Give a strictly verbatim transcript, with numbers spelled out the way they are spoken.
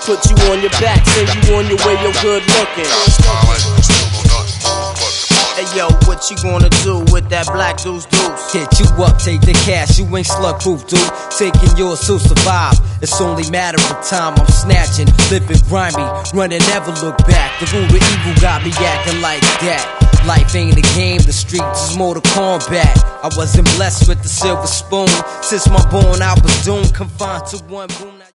Put you on your back, send you on your way, you're good looking. Hey yo, what you gonna do with that black deuce deuce? Hit you up, take the cash, you ain't slug proof, dude. Taking yours to survive, it's only matter of time. I'm snatching, living grimy, running, never look back. The root of evil got me acting like that. Life ain't a game, the streets is Mortal Kombat. I wasn't blessed with the silver spoon. Since my born I was doomed, confined to one room.